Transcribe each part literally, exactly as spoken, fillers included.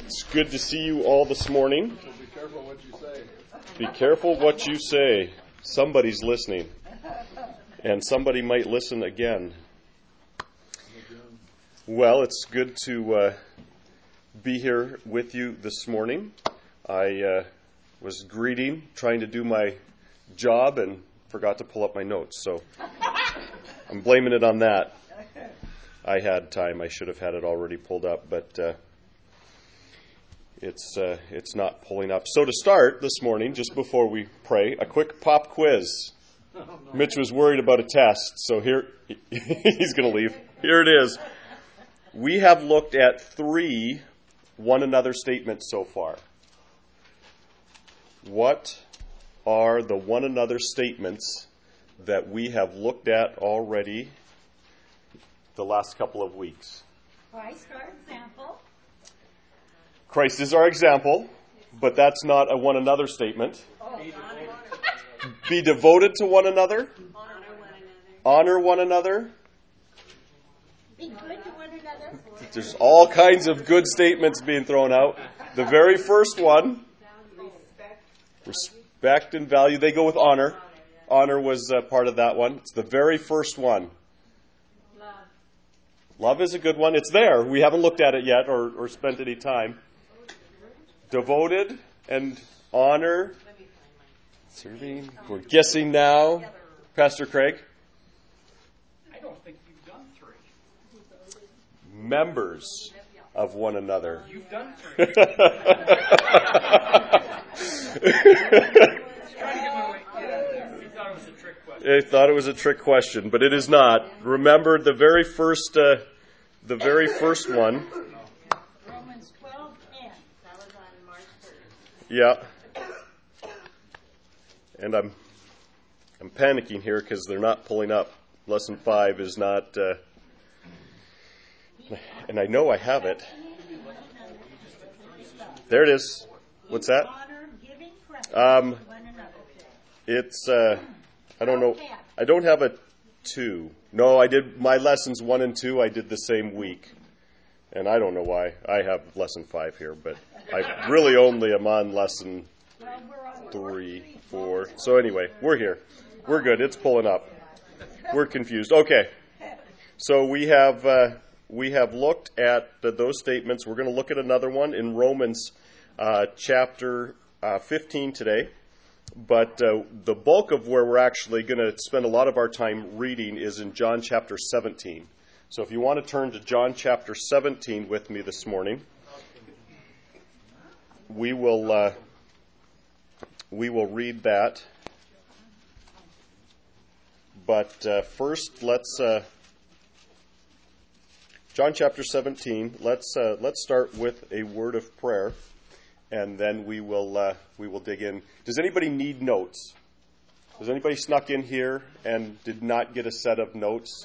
It's good to see you all this morning. So be careful what you say. Be careful what you say. Somebody's listening. And somebody might listen again. Well, it's good to uh, be here with you this morning. I uh, was greeting, trying to do my job, and forgot to pull up my notes. So I'm blaming it on that. I had time. I should have had it already pulled up, but uh, it's uh, it's not pulling up. So to start this morning, just before we pray, a quick pop quiz. Mitch was worried about a test, so here he's going to leave. Here it is. We have looked at three one another statements so far. What are the one another statements that we have looked at already the last couple of weeks? Christ, our example. Christ is our example, but that's not a one another statement. Oh. Be devoted to one another. Honor one another. Honor one another. Be good to one another. There's all kinds of good statements being thrown out. The very first one, respect and value, they go with honor. Honor was uh, part of that one. It's the very first one. Love. Love is a good one. It's there. We haven't looked at it yet or, or spent any time. Devoted and honor. Serving. We're guessing now. Pastor Craig. I don't think you've done three. Members of one another. You've done three. Trying to give away. Yeah, he thought it was a trick question. I thought it was a trick question, but it is not. Remember the very first, uh, the very first one. Romans twelve ten. That was on March third. Yeah. And I'm, I'm panicking here because they're not pulling up. Lesson five is not. Uh, and I know I have it. There it is. What's that? Honor, giving preference Um, to one another. It's. Uh, I don't know. I don't have a two. No, I did my lessons one and two. I did the same week, and I don't know why. I have lesson five here, but I really only am on lesson Well, we're on three, four. So anyway, we're here. We're good. It's pulling up. We're confused. Okay. So we have uh, we have looked at the, those statements. We're going to look at another one in Romans uh, chapter uh, fifteen today. But uh, the bulk of where we're actually going to spend a lot of our time reading is in John chapter seventeen. So if you want to turn to John chapter seventeen with me this morning, we will uh, we will read that. But uh, first, let's uh, John chapter seventeen. Let's uh, let's start with a word of prayer, and then we will uh, we will dig in. Does anybody need notes? Has anybody snuck in here and did not get a set of notes?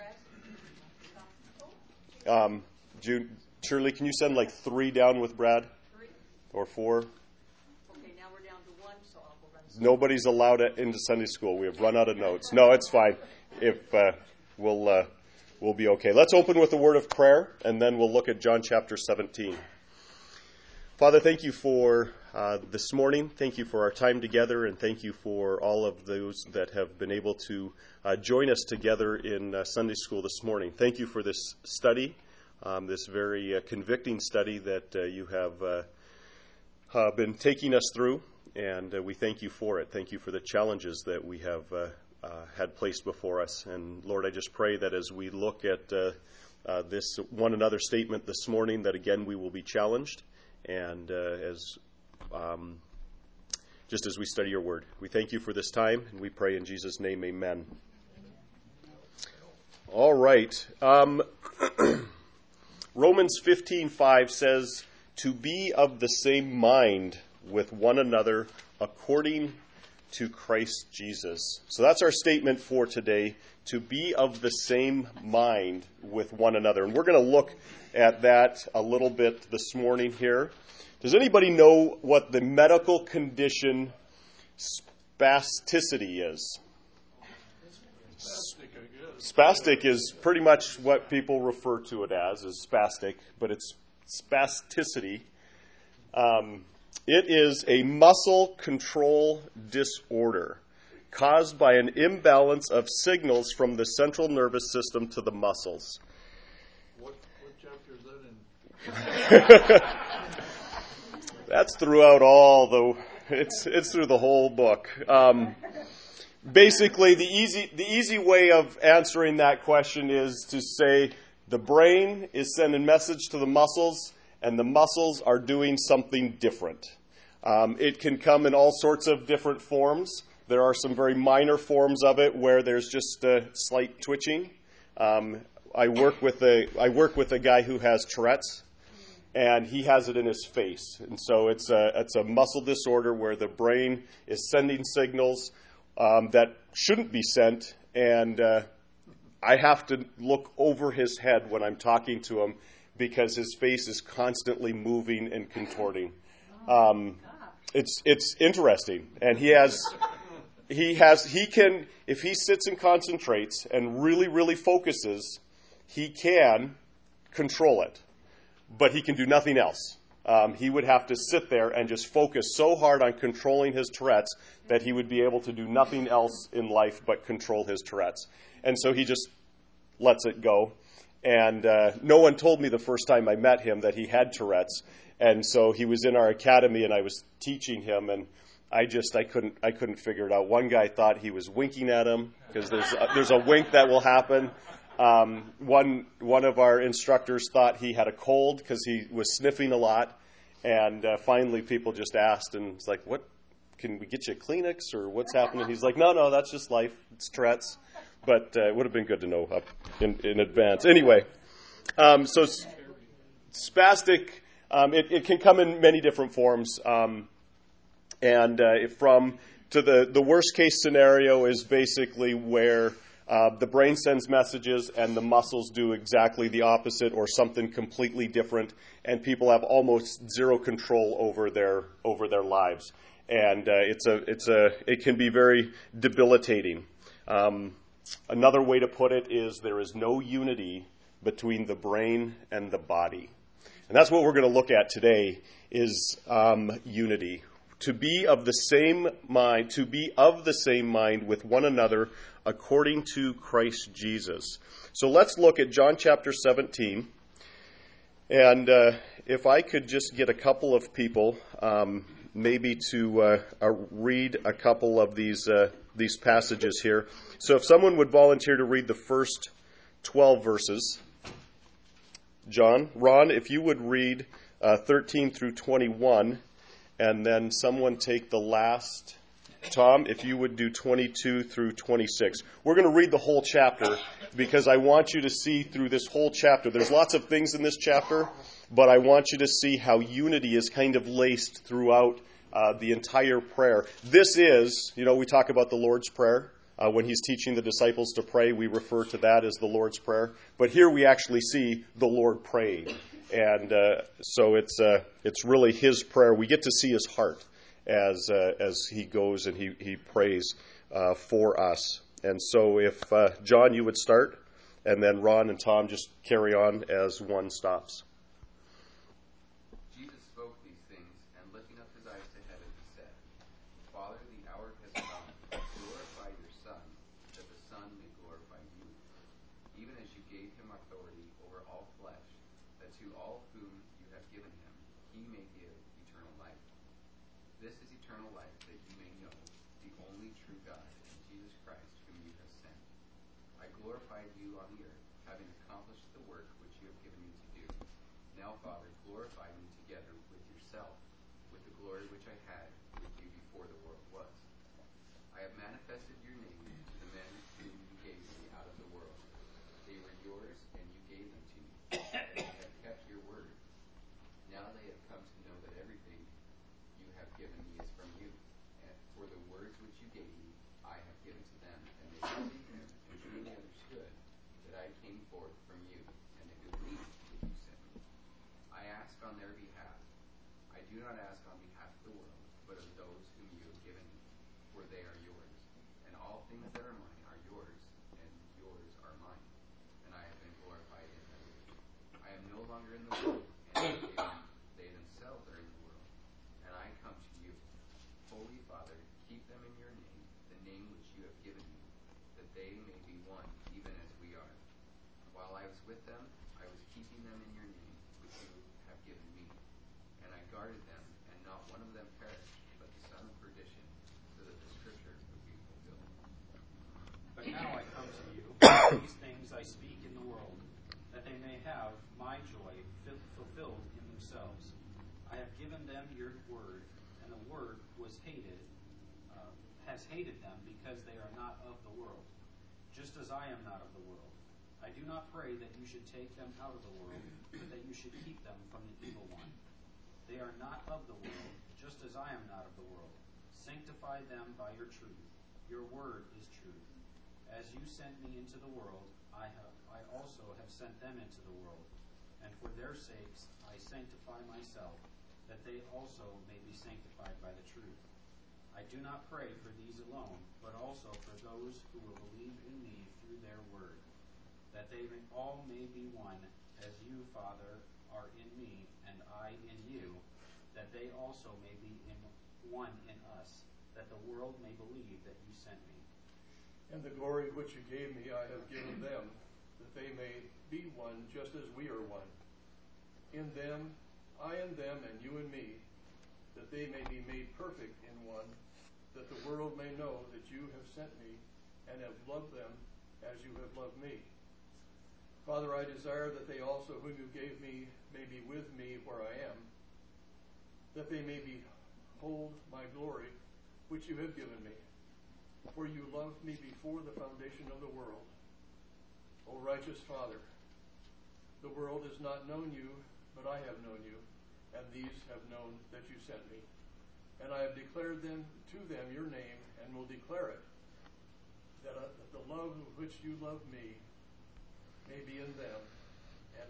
Um, Jude, Shirley, can you send like three down with Brad, or four? Okay, now we're down to one, so I'll go run. Nobody's allowed it into Sunday school. We have run out of notes. No, it's fine. If uh, we'll uh, we'll be okay. Let's open with a word of prayer, and then we'll look at John chapter seventeen. Father, thank you for uh, this morning. Thank you for our time together, and thank you for all of those that have been able to uh, join us together in uh, Sunday school this morning. Thank you for this study, um, this very uh, convicting study that uh, you have uh, uh, been taking us through. And uh, we thank you for it. Thank you for the challenges that we have uh, uh, had placed before us. And Lord, I just pray that as we look at uh, uh, this one another statement this morning, that again we will be challenged. And uh, as um, just as we study your word, we thank you for this time, and we pray in Jesus' name, amen. All right. Um, Romans fifteen five says, to be of the same mind with one another according to Christ Jesus. So that's our statement for today, to be of the same mind with one another. And we're going to look at that a little bit this morning here. Does anybody know what the medical condition spasticity is? Spastic, I guess. Spastic is pretty much what people refer to it as, is spastic, but it's spasticity. Um, it is a muscle control disorder caused by an imbalance of signals from the central nervous system to the muscles. What, what chapter is that in? That's throughout all the. It's it's through the whole book. Um, basically, the easy the easy way of answering that question is to say the brain is sending message to the muscles, and the muscles are doing something different. Um, it can come in all sorts of different forms. There are some very minor forms of it where there's just a slight twitching. Um, I work with a I work with a guy who has Tourette's, and he has it in his face. And so it's a it's a muscle disorder where the brain is sending signals um, that shouldn't be sent, and uh, I have to look over his head when I'm talking to him because his face is constantly moving and contorting. Um, it's it's interesting, and he has. He has, he can, if he sits and concentrates and really, really focuses, he can control it, but he can do nothing else. Um, he would have to sit there and just focus so hard on controlling his Tourette's that he would be able to do nothing else in life but control his Tourette's. And so he just lets it go. And uh, no one told me the first time I met him that he had Tourette's. And so he was in our academy and I was teaching him, and I just I couldn't I couldn't figure it out. One guy thought he was winking at him because there's a, there's a wink that will happen. Um, one one of our instructors thought he had a cold because he was sniffing a lot, and uh, finally people just asked, and it's like, what? Can we get you a Kleenex or what's happening? He's like, no, no, that's just life. It's Tourette's. But uh, it would have been good to know up in, in advance. Anyway, um, so spastic, um, it, it can come in many different forms. Um, And uh, from to the, the worst case scenario is basically where uh, the brain sends messages and the muscles do exactly the opposite or something completely different, and people have almost zero control over their over their lives. And uh, it's a it's a it can be very debilitating. Um, another way to put it is there is no unity between the brain and the body, and that's what we're going to look at today is um, unity. To be of the same mind, to be of the same mind with one another according to Christ Jesus. So let's look at John chapter seventeen. And uh, if I could just get a couple of people um, maybe to uh, uh, read a couple of these uh, these passages here. So if someone would volunteer to read the first twelve verses. John, Ron, if you would read uh, thirteen through twenty-one. And then someone take the last, Tom, if you would do twenty-two through twenty-six. We're going to read the whole chapter because I want you to see through this whole chapter. There's lots of things in this chapter, but I want you to see how unity is kind of laced throughout uh, the entire prayer. This is, you know, we talk about the Lord's Prayer. Uh, when he's teaching the disciples to pray, we refer to that as the Lord's Prayer. But here we actually see the Lord praying. And uh, so it's uh, it's really his prayer. We get to see his heart as uh, as he goes and he, he prays uh, for us. And so if, uh, John, you would start, and then Ron and Tom just carry on as one stops. Jesus spoke these things, and lifting up his eyes to heaven, he said, Father, the hour has come. Glorify your Son, that the Son may glorify you, even as you gave him authority over all flesh, that to all whom you have given him, he may give eternal life. This is eternal life, that you may know the only true God and Jesus Christ, whom you have sent. I glorified you on the earth, having accomplished the work which you have given me to do. Now, Father, glorify me together with yourself, with the glory which I had with you before the world was. I have manifested your name to the men whom you gave me out of the world. They were yours, and you gave them to me, and they have kept your word. Now they have come to know that everything you have given me is from you. And for the words which you gave me, I have given to them, and they believed them, and truly understood that I came forth from you, and they believed that you sent me. I ask on their behalf. I do not ask on behalf of the world, but of those whom you have given me, for they are yours. And all things that are mine are yours, and yours are mine, and I have been glorified in them. I am no longer in the world, and they, they themselves are in the world, with them, I was keeping them in your name, which you have given me. And I guarded them, and not one of them perished, but the son of perdition, so that the scripture would be fulfilled. But now I come to you, these things I speak in the world, that they may have my joy fi- fulfilled in themselves. I have given them your word, and the word was hated, uh, has hated them, because they are not of the world, just as I am not of the world. I do not pray that you should take them out of the world, but that you should keep them from the evil one. They are not of the world, just as I am not of the world. Sanctify them by your truth. Your word is truth. As you sent me into the world, I have I also have sent them into the world. And for their sakes I sanctify myself, that they also may be sanctified by the truth. I do not pray for these alone, but also for those who will believe in me through their word, that they may, all may be one, as you, Father, are in me, and I in you, that they also may be in one in us, that the world may believe that you sent me. And the glory which you gave me I have given them, that they may be one just as we are one. In them, I and them, and you and me, that they may be made perfect in one, that the world may know that you have sent me and have loved them as you have loved me. Father, I desire that they also, whom you gave me, may be with me where I am, that they may behold my glory, which you have given me. For you loved me before the foundation of the world. O righteous Father, the world has not known you, but I have known you, and these have known that you sent me. And I have declared them to them your name, and will declare it, that, uh, that the love with which you love me may be in them, and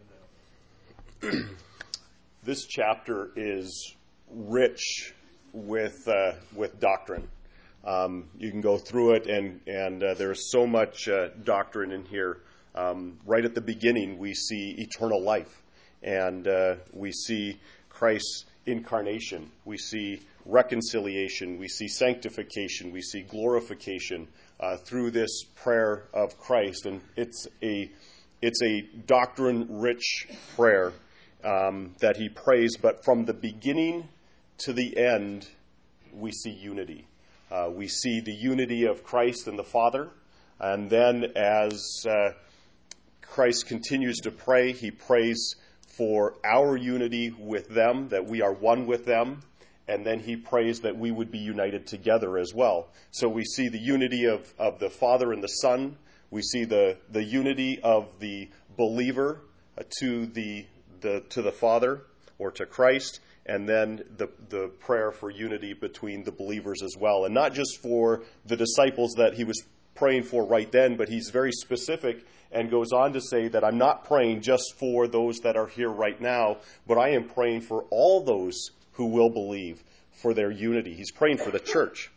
I in them. This chapter is rich with uh, with doctrine. Um, you can go through it, and and uh, there's so much uh, doctrine in here. Um, right at the beginning, we see eternal life, and uh, we see Christ's incarnation. We see reconciliation. We see sanctification. We see glorification uh, through this prayer of Christ, and it's a it's a doctrine-rich prayer um, that he prays. But from the beginning to the end, we see unity. Uh, we see the unity of Christ and the Father, and then as uh, Christ continues to pray, he prays for our unity with them, that we are one with them, and then he prays that we would be united together as well. So we see the unity of, of the Father and the Son. We see the, the unity of the believer uh, to the, the to the Father or to Christ, and then the, the prayer for unity between the believers as well. And not just for the disciples that he was praying for right then, but he's very specific and goes on to say that I'm not praying just for those that are here right now, but I am praying for all those who will believe, for their unity. He's praying for the church.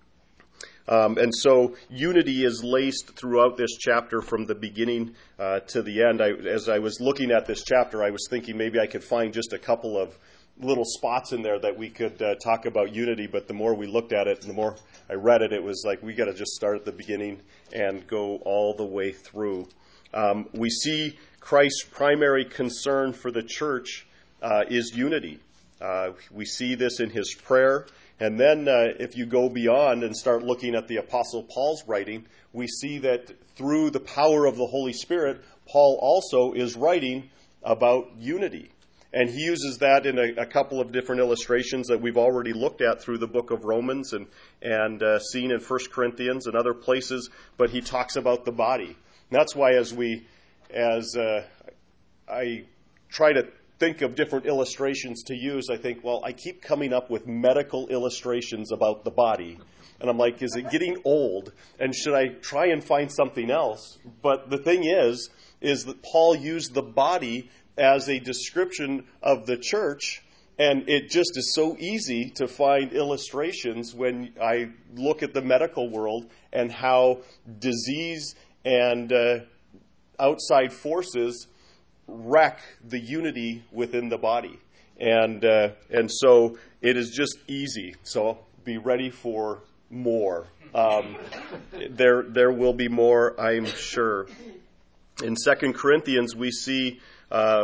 Um, and so unity is laced throughout this chapter from the beginning uh, to the end. I, as I was looking at this chapter, I was thinking maybe I could find just a couple of little spots in there that we could uh, talk about unity, but the more we looked at it and the more I read it, it was like we got to just start at the beginning and go all the way through. Um, we see Christ's primary concern for the church uh, is unity. Uh, we see this in his prayer. And then uh, if you go beyond and start looking at the Apostle Paul's writing, we see that through the power of the Holy Spirit, Paul also is writing about unity. And he uses that in a, a couple of different illustrations that we've already looked at through the book of Romans and, and uh, seen in First Corinthians and other places. But he talks about the body. And that's why as we, as uh, I try to think of different illustrations to use, I think, well, I keep coming up with medical illustrations about the body. And I'm like, is it getting old? And should I try and find something else? But the thing is, is that Paul used the body as a description of the church, and it just is so easy to find illustrations when I look at the medical world and how disease and uh, outside forces wreck the unity within the body. And uh, and so it is just easy. So be ready for more. Um, there there will be more, I'm sure. In Second Corinthians, we see uh,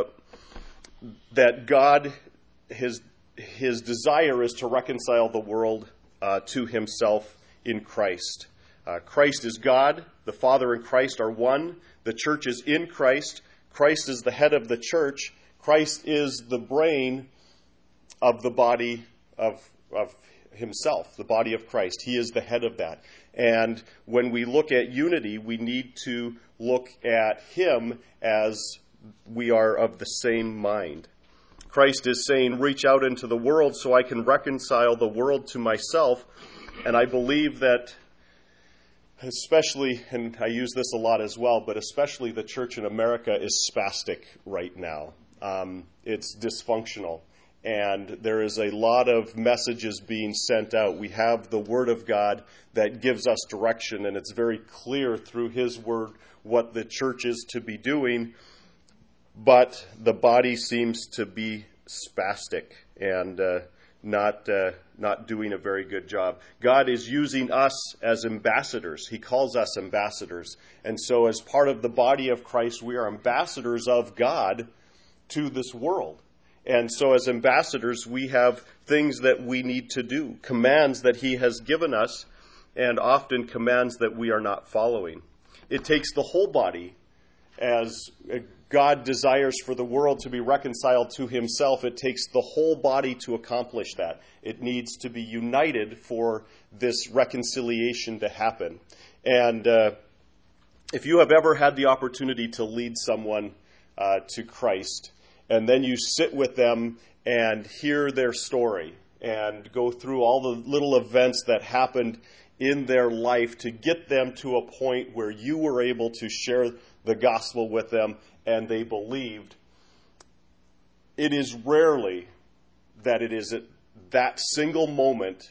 that God, his, his desire is to reconcile the world uh, to himself in Christ. Uh, Christ is God. The Father and Christ are one. The church is in Christ. Christ is the head of the church. Christ is the brain of the body of, of himself, the body of Christ. He is the head of that. And when we look at unity, we need to look at him as we are of the same mind. Christ is saying, reach out into the world so I can reconcile the world to myself. And I believe that especially, and I use this a lot as well, but especially the church in America is spastic right now. Um, it's dysfunctional. And there is a lot of messages being sent out. We have the Word of God that gives us direction, and it's very clear through His Word what the church is to be doing. But the body seems to be spastic and uh, not uh, not doing a very good job. God is using us as ambassadors. He calls us ambassadors. And so as part of the body of Christ, we are ambassadors of God to this world. And so as ambassadors, we have things that we need to do, commands that he has given us, and often commands that we are not following. It takes the whole body. As God desires for the world to be reconciled to himself, it takes the whole body to accomplish that. It needs to be united for this reconciliation to happen. And uh, if you have ever had the opportunity to lead someone uh, to Christ, and then you sit with them and hear their story and go through all the little events that happened in their life to get them to a point where you were able to share the gospel with them and they believed, it is rarely that it is at that single moment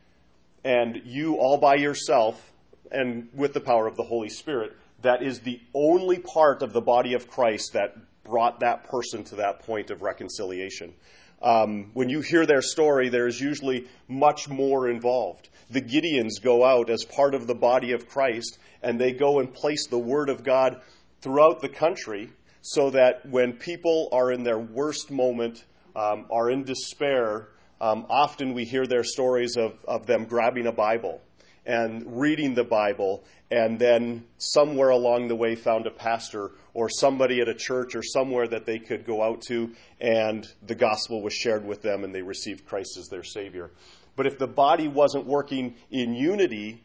and you all by yourself and with the power of the Holy Spirit, that is the only part of the body of Christ that brought that person to that point of reconciliation. Um, when you hear their story, there's usually much more involved. The Gideons go out as part of the body of Christ, and they go and place the Word of God throughout the country so that when people are in their worst moment, um, are in despair, um, often we hear their stories of, of them grabbing a Bible and reading the Bible, and then somewhere along the way found a pastor or somebody at a church or somewhere that they could go out to, and the gospel was shared with them and they received Christ as their Savior. But if the body wasn't working in unity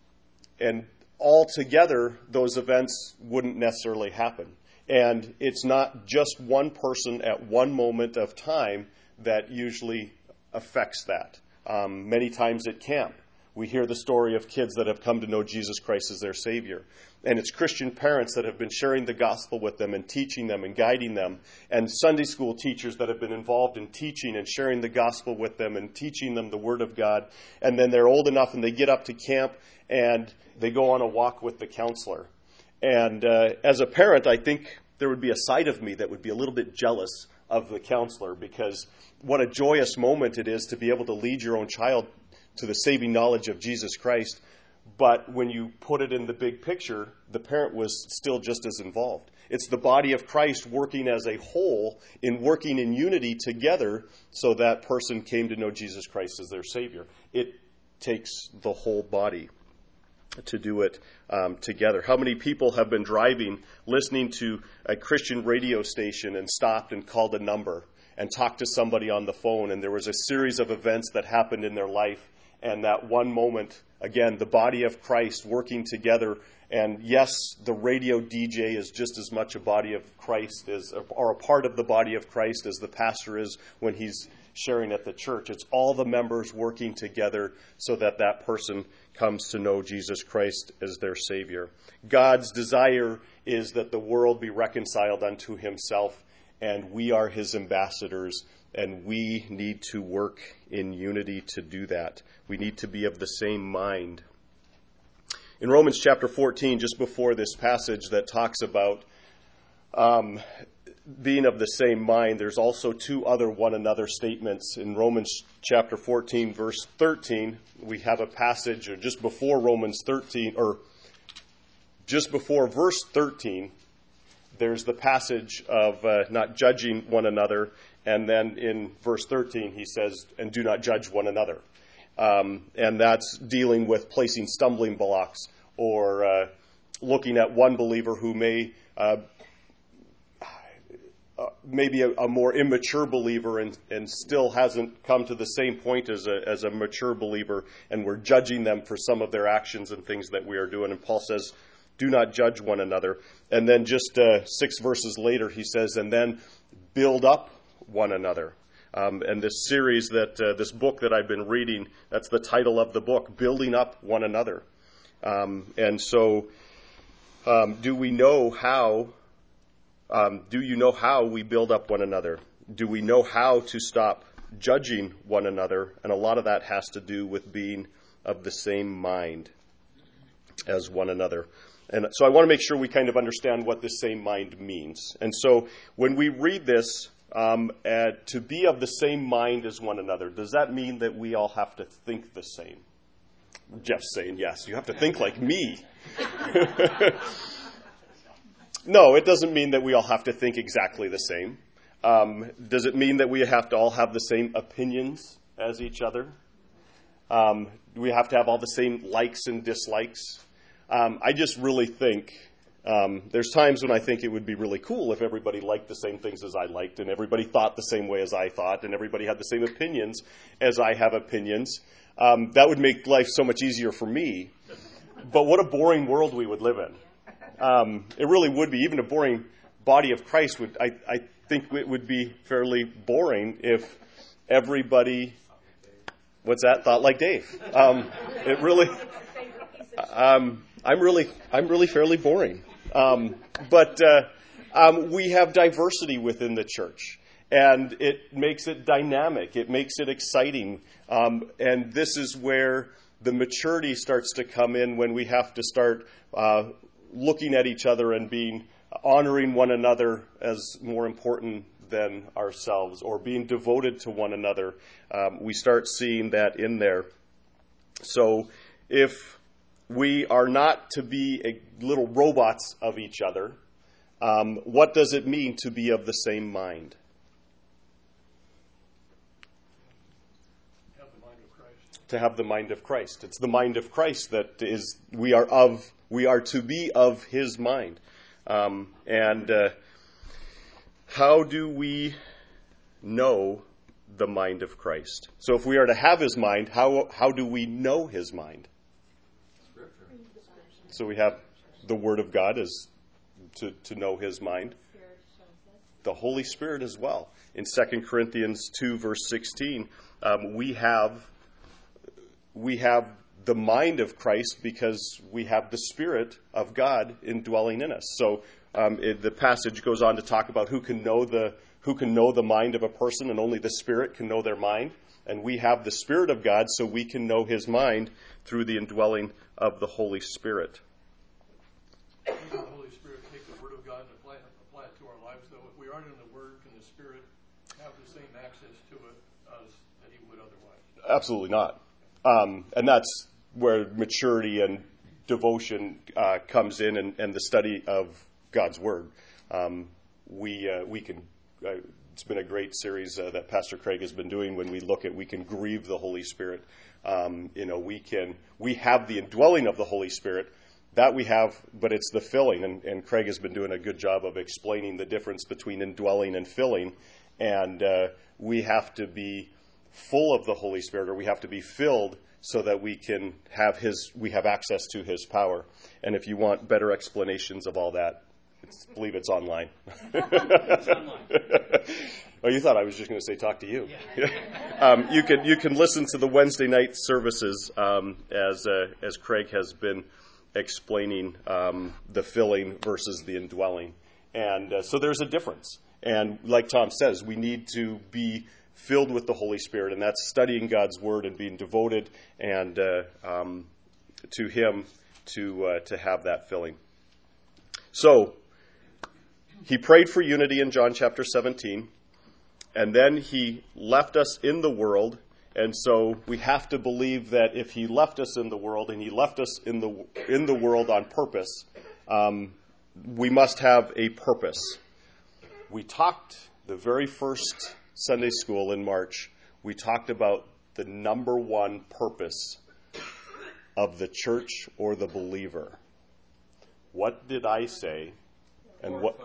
and all together, those events wouldn't necessarily happen. And it's not just one person at one moment of time that usually affects that. Um, many times at camp, we hear the story of kids that have come to know Jesus Christ as their Savior. And it's Christian parents that have been sharing the gospel with them and teaching them and guiding them. And Sunday school teachers that have been involved in teaching and sharing the gospel with them and teaching them the Word of God. And then they're old enough and they get up to camp and they go on a walk with the counselor. And uh, as a parent, I think there would be a side of me that would be a little bit jealous of the counselor, because what a joyous moment it is to be able to lead your own child to the saving knowledge of Jesus Christ. But when you put it in the big picture, the parent was still just as involved. It's the body of Christ working as a whole, in working in unity together, so that person came to know Jesus Christ as their Savior. It takes the whole body to do it um, together. How many people have been driving, listening to a Christian radio station and stopped and called a number and talked to somebody on the phone, and there was a series of events that happened in their life, and that one moment, again, the body of Christ working together. And yes, the radio D J is just as much a body of Christ as, or a part of the body of Christ as the pastor is when he's sharing at the church. It's all the members working together so that that person comes to know Jesus Christ as their Savior. God's desire is that the world be reconciled unto himself, and we are his ambassadors, and we need to work in unity to do that. We need to be of the same mind. In Romans chapter fourteen, just before this passage that talks about um, being of the same mind, there's also two other one another statements. In Romans chapter fourteen, verse thirteen, we have a passage, or just before Romans thirteen, or just before verse thirteen, there's the passage of uh, not judging one another, and then in verse thirteen he says, and do not judge one another. Um, and that's dealing with placing stumbling blocks or uh, looking at one believer who may uh, uh, maybe a, a more immature believer and, and still hasn't come to the same point as a, as a mature believer, and we're judging them for some of their actions and things that we are doing. And Paul says, do not judge one another. And then just uh, six verses later, he says, and then build up one another. Um, and this series, that uh, this book that I've been reading, that's the title of the book, Building Up One Another. Um, and so, um, do we know how, um, do you know how we build up one another? Do we know how to stop judging one another? And a lot of that has to do with being of the same mind as one another. And so I want to make sure we kind of understand what this same mind means. And so when we read this, um, uh, to be of the same mind as one another, does that mean that we all have to think the same? Jeff's saying yes. You have to think like me. No, it doesn't mean that we all have to think exactly the same. Um, does it mean that we have to all have the same opinions as each other? Um, do we have to have all the same likes and dislikes? Um, I just really think um, there's times when I think it would be really cool if everybody liked the same things as I liked, and everybody thought the same way as I thought, and everybody had the same opinions as I have opinions. Um, that would make life so much easier for me. But what a boring world we would live in. Um, it really would be. Even a boring body of Christ would, I, I think it would be fairly boring if everybody, what's that, thought like Dave. Um, it really, um, I'm really, I'm really fairly boring. Um, but uh, um, we have diversity within the church, and it makes it dynamic. It makes it exciting. Um, and this is where the maturity starts to come in, when we have to start uh, looking at each other and being honoring one another as more important than ourselves, or being devoted to one another. Um, we start seeing that in there. So if we are not to be a little robots of each other, um, what does it mean to be of the same mind? Have the mind of Christ. To have the mind of Christ. It's the mind of Christ that is, we are of, we are to be of his mind. Um, and uh, how do we know the mind of Christ? So if we are to have his mind, how how do we know his mind? So we have the Word of God as to, to know his mind. The Holy Spirit as well. In Second Corinthians two, verse sixteen, um, we have we have the mind of Christ because we have the Spirit of God indwelling in us. So um, it, the passage goes on to talk about who can know the who can know the mind of a person, and only the Spirit can know their mind. And we have the Spirit of God, so we can know his mind through the indwelling of the Holy Spirit. Does the Holy Spirit take the Word of God and apply, apply it to our lives, though? If we aren't in the Word, can the Spirit have the same access to it as that he would otherwise? Absolutely not. Um, and that's where maturity and devotion uh, comes in, and, and the study of God's Word. Um, we uh, we can. Uh, it's been a great series uh, that Pastor Craig has been doing. When we look at, we can grieve the Holy Spirit. Um, you know, we can. We have the indwelling of the Holy Spirit. That we have, but it's the filling. And, and Craig has been doing a good job of explaining the difference between indwelling and filling. And uh, we have to be full of the Holy Spirit, or we have to be filled so that we can have his, we have access to his power. And if you want better explanations of all that, it's, I believe it's online. It's online. Oh, you thought I was just going to say talk to you. Yeah. um, you can you can listen to the Wednesday night services um, as uh, as Craig has been explaining um, the filling versus the indwelling. And uh, so there's a difference. And like Tom says, we need to be filled with the Holy Spirit, and that's studying God's Word and being devoted and uh, um, to him to uh, to have that filling. So he prayed for unity in John chapter seventeen, and then he left us in the world. And so we have to believe that if he left us in the world, and he left us in the in the world on purpose, um, we must have a purpose. We talked the very first Sunday school in March, we talked about the number one purpose of the church or the believer. What did I say? And what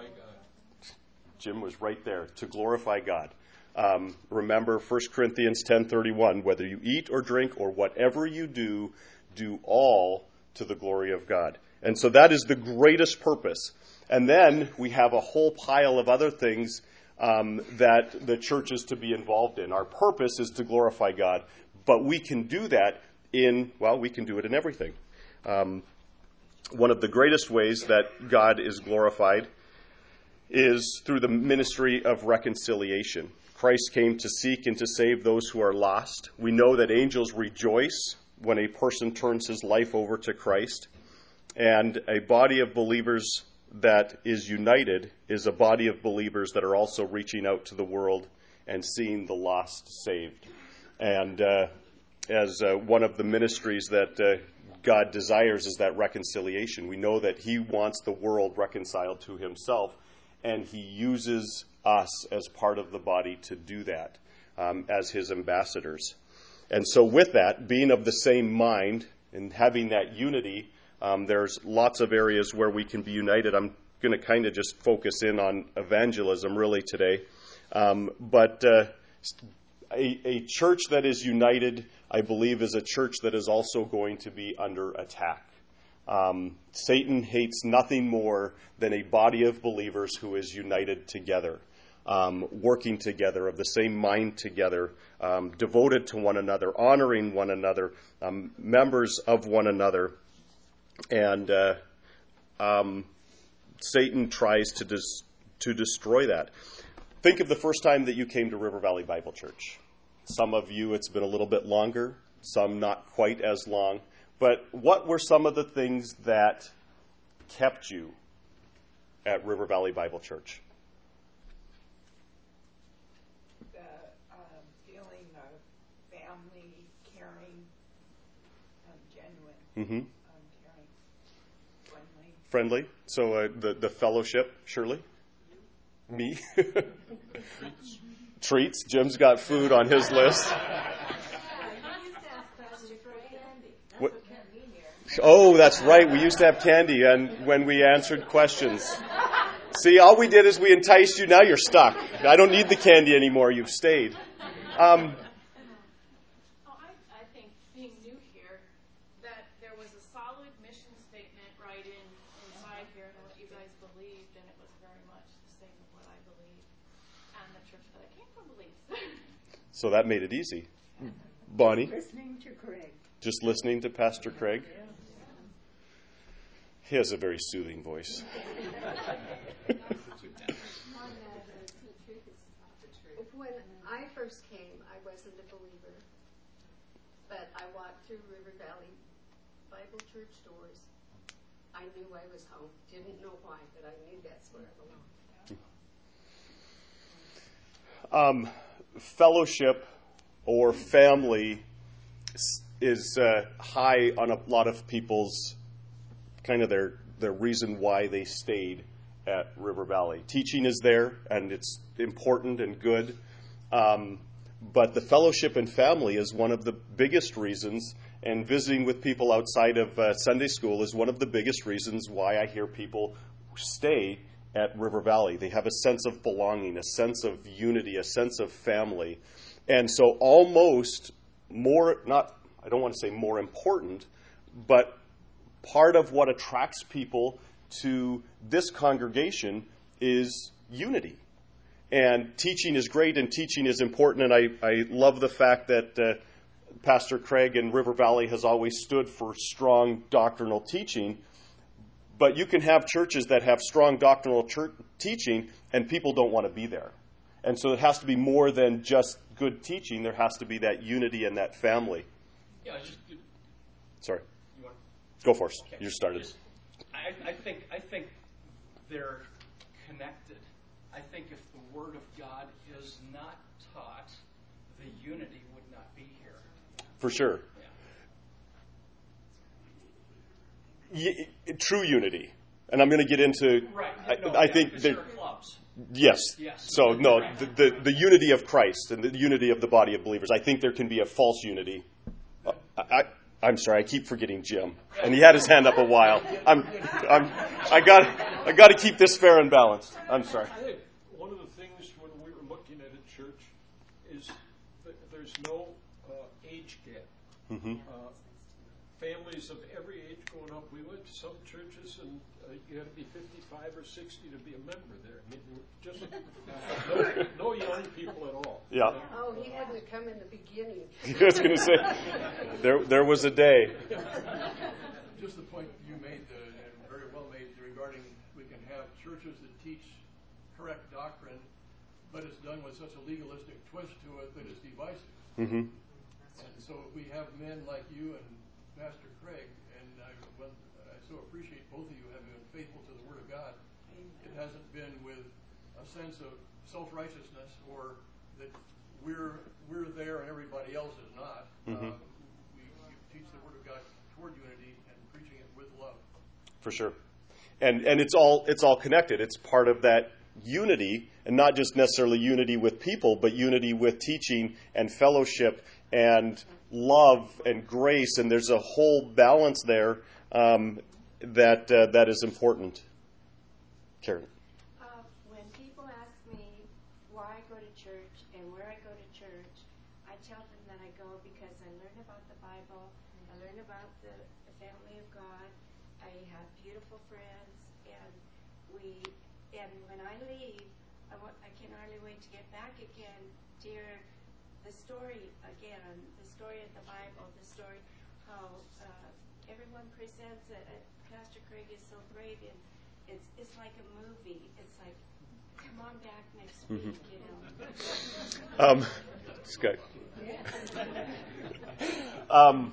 Jim was right there, to glorify God. Um, remember First Corinthians ten thirty-one, whether you eat or drink or whatever you do, do all to the glory of God. And so that is the greatest purpose. And then we have a whole pile of other things um, that the church is to be involved in. Our purpose is to glorify God, but we can do that in, well, we can do it in everything. Um, one of the greatest ways that God is glorified is through the ministry of reconciliation. Christ came to seek and to save those who are lost. We know that angels rejoice when a person turns his life over to Christ. And a body of believers that is united is a body of believers that are also reaching out to the world and seeing the lost saved. And uh, as uh, one of the ministries that uh, God desires is that reconciliation. We know that he wants the world reconciled to himself, and he uses us as part of the body to do that um, as his ambassadors. And so with that, being of the same mind and having that unity, um, there's lots of areas where we can be united. I'm going to kind of just focus in on evangelism really today. Um, but uh, a, a church that is united, I believe, is a church that is also going to be under attack. Um, Satan hates nothing more than a body of believers who is united together. Um, working together, of the same mind together, um, devoted to one another, honoring one another, um, members of one another. And uh, um, Satan tries to dis- to destroy that. Think of the first time that you came to River Valley Bible Church. Some of you, it's been a little bit longer, some not quite as long. But what were some of the things that kept you at River Valley Bible Church? Mm-hmm. Um, caring, friendly. Friendly. So uh, the the fellowship, Shirley, me, treats. Treats. Jim's got food on his list. What? Oh, that's right. We used to have candy, and when we answered questions. See, all we did is we enticed you. Now you're stuck. I don't need the candy anymore. You've stayed. Um, So that made it easy. Bonnie? Listening to Craig. Just listening to Pastor Craig? He has a very soothing voice. When I first came, I wasn't a believer. But I walked through River Valley Bible Church doors. I knew I was home. Didn't know why, but I knew that's where I belonged. Um... Fellowship or family is uh, high on a lot of people's kind of their their reason why they stayed at River Valley. Teaching is there, and it's important and good. Um, but the fellowship and family is one of the biggest reasons, and visiting with people outside of uh, Sunday school is one of the biggest reasons why I hear people stay at River Valley. They have a sense of belonging, a sense of unity, a sense of family. And so almost more, not, I don't want to say more important, but part of what attracts people to this congregation is unity. And teaching is great and teaching is important. And I, I love the fact that uh, Pastor Craig in River Valley has always stood for strong doctrinal teaching. But you can have churches that have strong doctrinal church teaching and people don't want to be there. And so it has to be more than just good teaching. There has to be that unity and that family. Yeah, just, Sorry. You want? Go for it. Okay. You started. Just, I, I think I think they're connected. I think if the Word of God is not taught, the unity would not be here. For sure. Yeah. Y- true unity. And I'm going to get into, Right. I, No, I yeah, think because that, there are clubs. yes. Yes. So, no, the, the, the unity of Christ and the unity of the body of believers. I think there can be a false unity. Uh, I, I'm sorry, I keep forgetting Jim. And he had his hand up a while. I'm, I'm, I got, I got to keep this fair and balanced. I'm sorry. I think one of the things when we were looking at a church is that there's no uh, age gap. Mm-hmm. Uh, families of every age going up. We went to some churches and uh, you had to be fifty-five or sixty to be a member there. I mean, just no, no young people at all. Yeah. Oh, he hadn't come in the beginning. I was going to say, there, there was a day. Just the point you made, uh, and very well made, regarding we can have churches that teach correct doctrine, but it's done with such a legalistic twist to it that it's divisive. Mm-hmm. And so if we have men like you and Pastor Craig, and I, well, I so appreciate both of you having been faithful to the Word of God, it hasn't been with a sense of self-righteousness or that we're we're there and everybody else is not. Mm-hmm. Uh, we, we teach the Word of God toward unity and preaching it with love. For sure. And and it's all it's all connected. It's part of that unity, and not just necessarily unity with people, but unity with teaching and fellowship and love and grace. And there's a whole balance there um, that uh, that is important. Karen. Uh, when people ask me why I go to church and where I go to church, I tell them that I go because I learn about the Bible, I learn about the, the family of God, I have beautiful friends, and we, and when I leave, I, want, I can hardly wait to get back again to hear the story again, the story of the Bible, the story how uh, everyone presents it. Uh, Pastor Craig is so great, and it's it's like a movie. It's like, come on back next week, you know. Um, it's good. Um,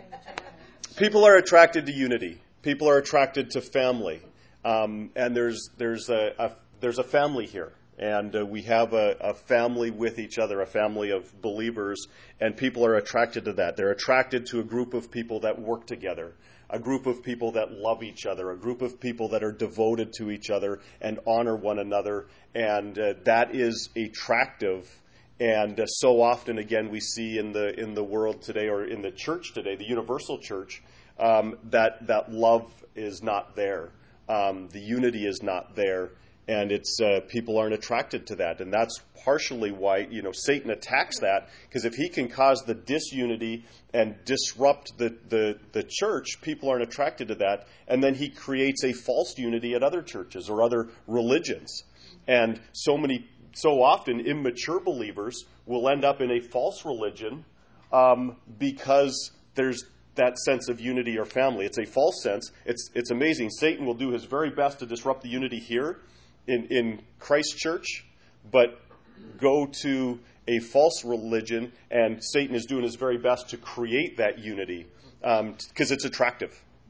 people are attracted to unity. People are attracted to family, um, and there's there's a, a there's a family here. And uh, we have a, a family with each other, a family of believers, and people are attracted to that. They're attracted to a group of people that work together, a group of people that love each other, a group of people that are devoted to each other and honor one another. And uh, that is attractive. And uh, so often, again, we see in the in the world today, or in the church today, the universal church, um, that that love is not there. Um, the unity is not there. And it's uh, people aren't attracted to that, and that's partially why you know Satan attacks that, because if he can cause the disunity and disrupt the, the the church, people aren't attracted to that, and then he creates a false unity at other churches or other religions, and so many so often immature believers will end up in a false religion um, because there's that sense of unity or family. It's a false sense. It's it's amazing. Satan will do his very best to disrupt the unity here in, in Christ Church, but go to a false religion, and Satan is doing his very best to create that unity because um, it's attractive.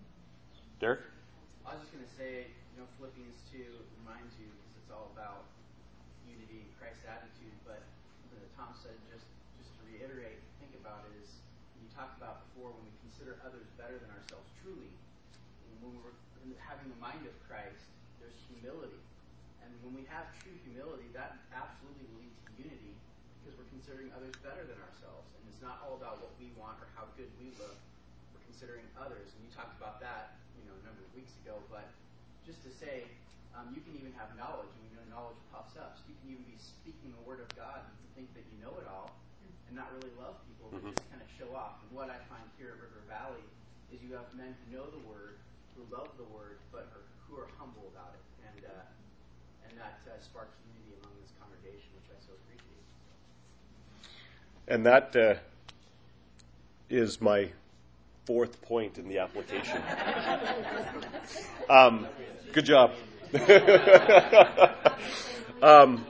Derek? I was just going to say, you know, Philippians two reminds you, because it's all about unity and Christ's attitude, but uh, Tom said, just, just to reiterate, think about it, is you talked about before, when we consider others better than ourselves, truly, when we're having the mind of Christ, there's humility. And when we have true humility, that absolutely will lead to unity, because we're considering others better than ourselves. And it's not all about what we want or how good we look. We're considering others. And you talked about that, you know, a number of weeks ago. But just to say, um, you can even have knowledge, and we know knowledge puffs up. So you can even be speaking the word of God and think that you know it all and not really love people, but mm-hmm. just kind of show off. And what I find here at River Valley is you have men who know the word, who love the word, but are, who are humble about it. And, uh, And that uh, sparks unity among this congregation, which I so appreciate. And that uh, is my fourth point in the application. um, good job. um,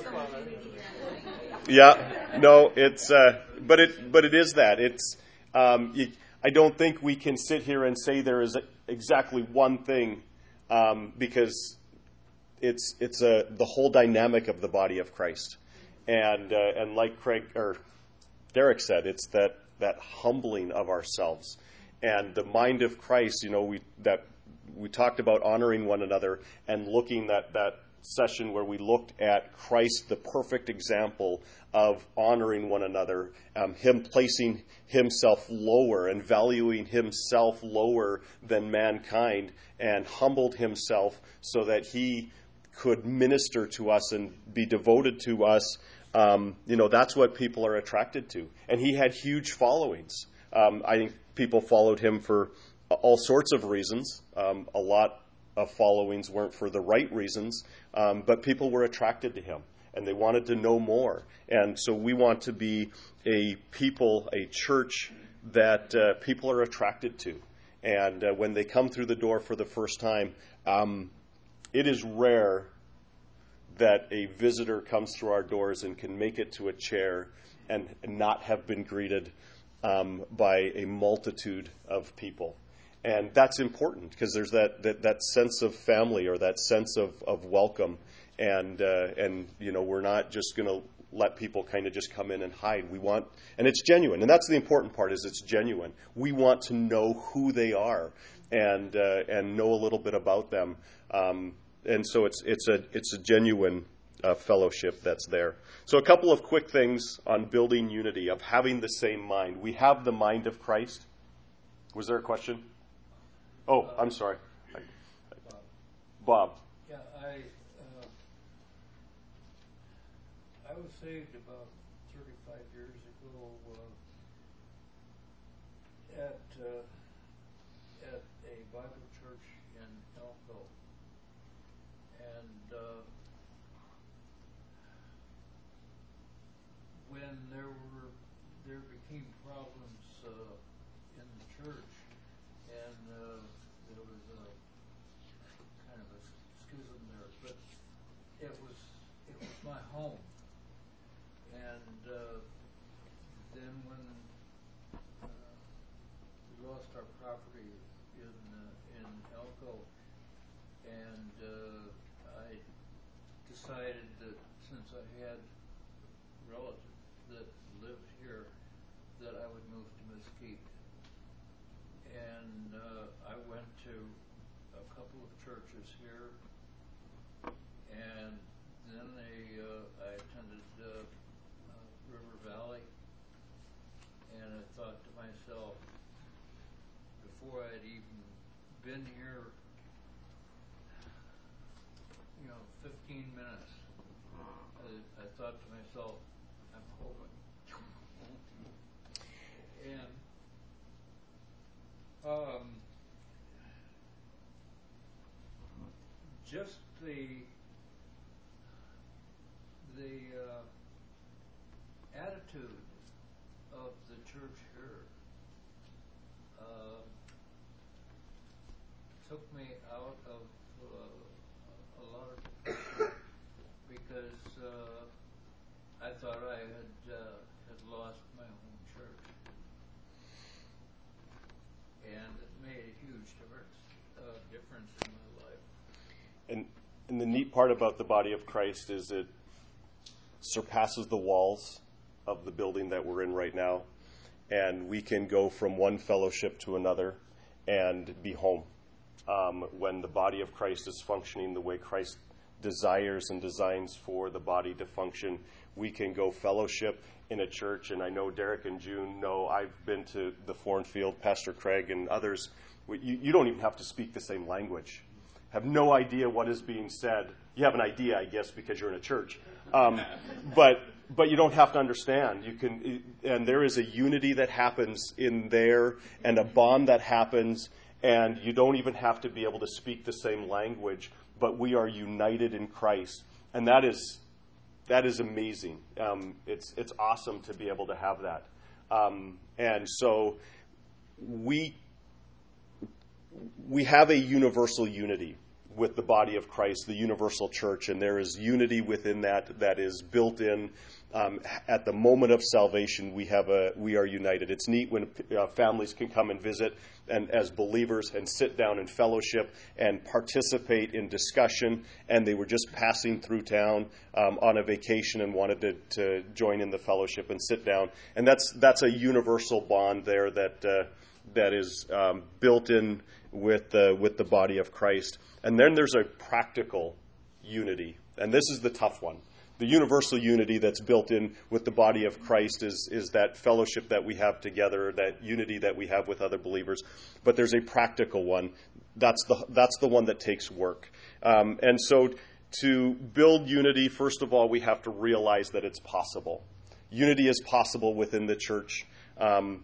yeah, no, it's uh, but it but it is that it's. Um, you, I don't think we can sit here and say there is exactly one thing um, because. It's it's a the whole dynamic of the body of Christ, and uh, and like Craig or Derek said, it's that that humbling of ourselves, and the mind of Christ. You know, we that we talked about honoring one another and looking at that session where we looked at Christ, the perfect example of honoring one another, um, him placing himself lower and valuing himself lower than mankind, and humbled himself so that he could minister to us and be devoted to us. Um, you know, that's what people are attracted to. And he had huge followings. Um, I think people followed him for all sorts of reasons. Um, a lot of followings weren't for the right reasons, um, but people were attracted to him and they wanted to know more. And so we want to be a people, a church that uh, people are attracted to. And uh, when they come through the door for the first time, um, it is rare that a visitor comes through our doors and can make it to a chair and not have been greeted um, by a multitude of people. And that's important because there's that, that, that sense of family or that sense of, of welcome. And, uh, and, you know, we're not just going to let people kind of just come in and hide. We want, and it's genuine. And that's the important part, is it's genuine. We want to know who they are and, uh, and know a little bit about them. Um, and so it's, it's a, it's a genuine uh, fellowship that's there. So a couple of quick things on building unity, of having the same mind. We have the mind of Christ. Was there a question? Oh, I'm sorry. I, I, Bob. Yeah, I uh, I was saved about thirty-five years ago uh, at uh, at a Bible church in Elko, and uh, when there were there became problems uh, in the church, and uh, there was a kind of a schism there, but it was it was my home, and uh, then when uh, we lost our property in uh, in Elko, and uh, I decided that since I had relatives that lived here, that I would move to Mesquite. And uh, I went to a couple of churches here, and then they, uh, I attended uh, uh, River Valley, and I thought to myself, before I'd even been here, you know, fifteen minutes, I, I thought to myself, I'm home. And um, just the the uh, attitude of the church here uh, took me out of uh, a lot of depression, because uh, I thought I had uh, had lost my home church, and it made a huge difference uh, difference in my life. And, and the neat part about the body of Christ is it surpasses the walls of the building that we're in right now, and we can go from one fellowship to another and be home. Um, when the body of Christ is functioning the way Christ desires and designs for the body to function, we can go fellowship in a church. And I know Derek and June know, I've been to the Thornfield, Pastor Craig and others. You, you don't even have to speak the same language. Have no idea what is being said. You have an idea, I guess, because you're in a church. Um, but but you don't have to understand. You can, and there is a unity that happens in there, and a bond that happens, and you don't even have to be able to speak the same language. But we are united in Christ, and that is that is amazing. Um, it's it's awesome to be able to have that, um, and so we we have a universal unity with the body of Christ, the universal church, and there is unity within that that is built in. Um, at the moment of salvation, we have a we are united. It's neat when uh, families can come and visit, and as believers, and sit down in fellowship and participate in discussion. And they were just passing through town um, on a vacation and wanted to, to join in the fellowship and sit down. And that's that's a universal bond there that uh, that is um, built in with the, with the body of Christ. And then there's a practical unity. And this is the tough one. The universal unity that's built in with the body of Christ is, is that fellowship that we have together, that unity that we have with other believers. But there's a practical one. That's the, that's the one that takes work. Um, and so to build unity, first of all, we have to realize that it's possible. Unity is possible within the church. Um,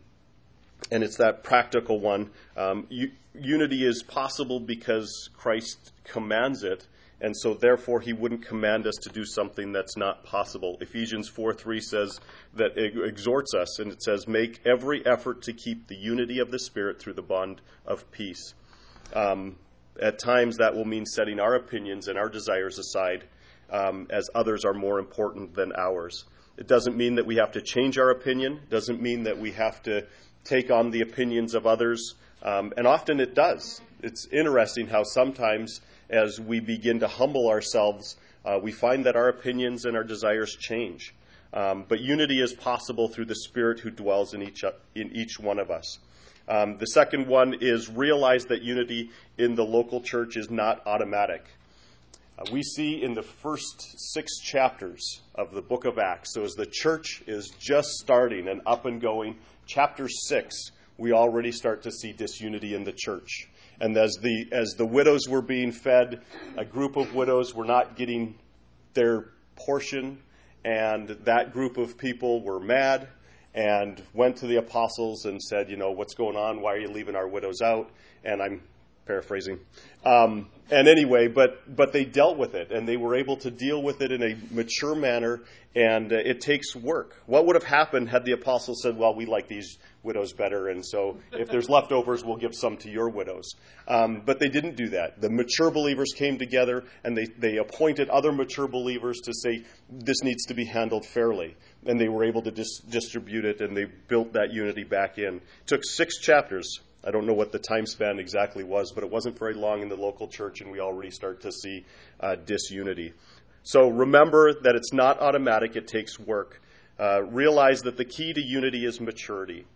and it's that practical one. Um, u- unity is possible because Christ commands it. And so, therefore, he wouldn't command us to do something that's not possible. Ephesians four three says that it exhorts us, and it says, make every effort to keep the unity of the Spirit through the bond of peace. Um, at times, that will mean setting our opinions and our desires aside, um, as others are more important than ours. It doesn't mean that we have to change our opinion. It doesn't mean that we have to take on the opinions of others. Um, and often it does. It's interesting how sometimes as we begin to humble ourselves, uh, we find that our opinions and our desires change. Um, but unity is possible through the Spirit who dwells in each in each one of us. Um, the second one is realize that unity in the local church is not automatic. Uh, we see in the first six chapters of the book of Acts, so as the church is just starting and up and going, chapter six, we already start to see disunity in the church. And as the as the widows were being fed, a group of widows were not getting their portion, and that group of people were mad and went to the apostles and said, you know, what's going on? Why are you leaving our widows out? And I'm paraphrasing. Um, and anyway, but but they dealt with it, and they were able to deal with it in a mature manner, and uh, it takes work. What would have happened had the apostles said, well, we like these widows better, and so if there's leftovers, we'll give some to your widows. Um, but they didn't do that. The mature believers came together, and they, they appointed other mature believers to say, this needs to be handled fairly. And they were able to dis- distribute it, and they built that unity back in. It took six chapters. I don't know what the time span exactly was, but it wasn't very long in the local church, and we already start to see uh, disunity. So remember that it's not automatic. It takes work. Uh, realize that the key to unity is maturity.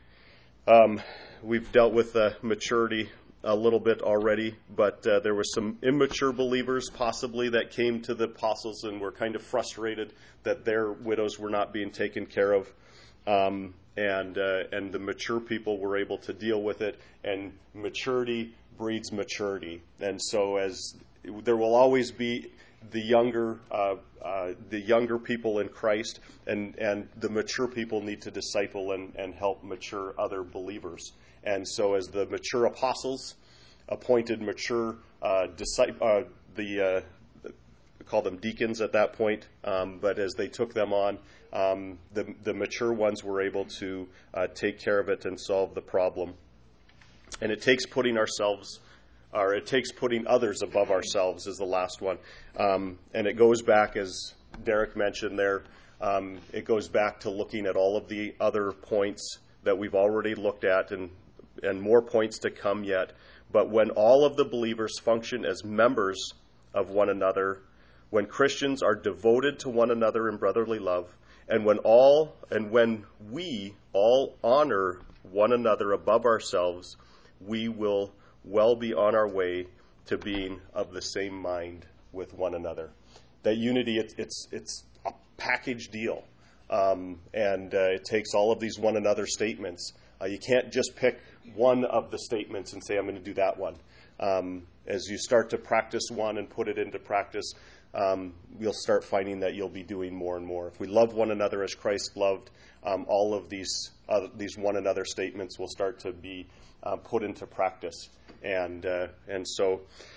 Um, we've dealt with uh, maturity a little bit already, but uh, there were some immature believers possibly that came to the apostles and were kind of frustrated that their widows were not being taken care of. Um, and uh, and the mature people were able to deal with it, and maturity breeds maturity. And so as there will always be the younger uh, uh, the younger people in Christ, and, and the mature people need to disciple and, and help mature other believers. And so as the mature apostles appointed mature uh, disciples, uh, the uh, call them deacons at that point, um, but as they took them on, um, the, the mature ones were able to uh, take care of it and solve the problem. And it takes putting ourselves, or it takes putting others above ourselves is the last one. Um, and it goes back, as Derek mentioned there, um, it goes back to looking at all of the other points that we've already looked at, and, and more points to come yet. But when all of the believers function as members of one another, when Christians are devoted to one another in brotherly love, and when all and when we all honor one another above ourselves, we will well be on our way to being of the same mind with one another. That unity, it, it's it's a package deal, um, and uh, it takes all of these one another statements. Uh, you can't just pick one of the statements and say, I'm going to do that one. Um, as you start to practice one and put it into practice, um, you'll start finding that you'll be doing more and more. If we love one another as Christ loved, um, all of these uh, these one another statements will start to be uh, put into practice. And uh, and so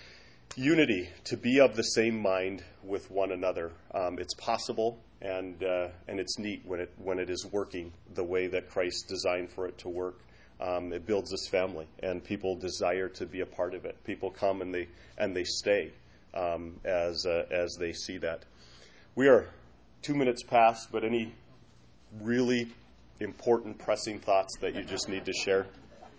unity, to be of the same mind with one another. Um, it's possible, and uh, and it's neat when it when it is working the way that Christ designed for it to work. Um, it builds this family, and people desire to be a part of it. People come and they and they stay um, as uh, as they see that. We are two minutes past, but any really important, pressing thoughts that you just need to share?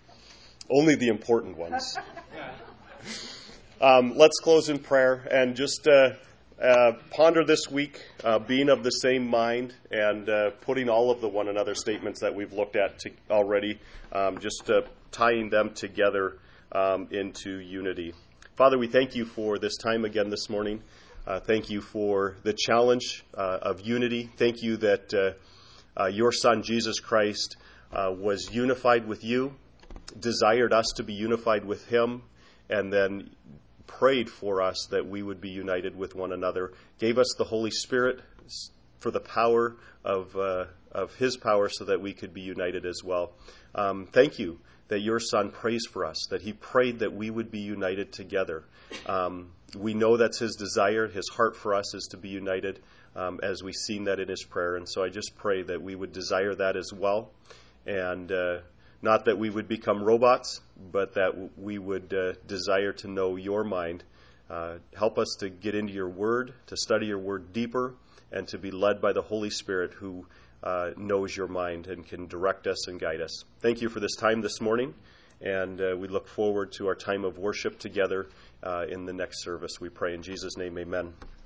Only the important ones. Um, let's close in prayer, and just uh, uh, ponder this week, uh, being of the same mind and uh, putting all of the one another statements that we've looked at to already, um, just uh, tying them together um, into unity. Father, we thank you for this time again this morning. Uh, thank you for the challenge uh, of unity. Thank you that uh, uh, your Son, Jesus Christ, uh, was unified with you, desired us to be unified with him, and then prayed for us that we would be united with one another, gave us the Holy Spirit for the power of uh, of his power so that we could be united as well. Um, thank you that your Son prays for us, that he prayed that we would be united together. Um, we know that's his desire. His heart for us is to be united, um, as we've seen that in his prayer. And so I just pray that we would desire that as well. And uh, not that we would become robots, but that w- we would uh, desire to know your mind. Uh, help us to get into your word, to study your word deeper, and to be led by the Holy Spirit who uh, knows your mind and can direct us and guide us. Thank you for this time this morning, and uh, we look forward to our time of worship together uh, in the next service. We pray in Jesus' name, amen.